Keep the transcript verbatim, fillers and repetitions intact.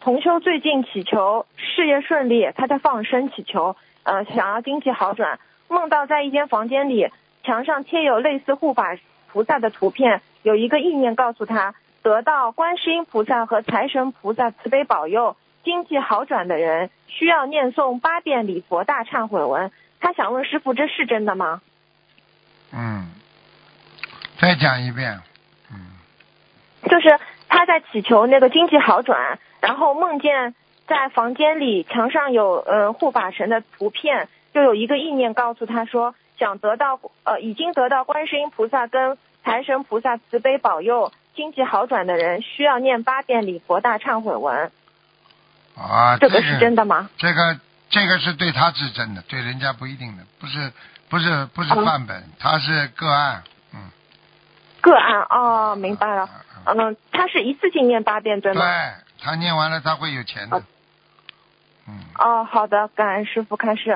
同修最近祈求事业顺利，他在放生祈求，呃，想要经济好转，梦到在一间房间里，墙上贴有类似护法菩萨的图片，有一个意念告诉他，得到观世音菩萨和财神菩萨慈悲保佑，经济好转的人需要念诵八遍礼佛大忏悔文。他想问师父，这是真的吗？ 嗯，再讲一遍。嗯， 就是他在祈求那个经济好转，然后梦见在房间里墙上有呃护法神的图片，就有一个意念告诉他说，想得到呃已经得到观世音菩萨跟财神菩萨慈悲保佑，经济好转的人需要念八遍礼佛大忏悔文。 啊， 这个是真的吗？ 这个这个是对他是真的，对人家不一定的，不是不是不是范本，他是个案。嗯， 个案哦，明白了。嗯、呃，他是一次性念八遍对吗？ 对，他念完了他会有钱的。嗯。 哦，好的，感恩师父开示。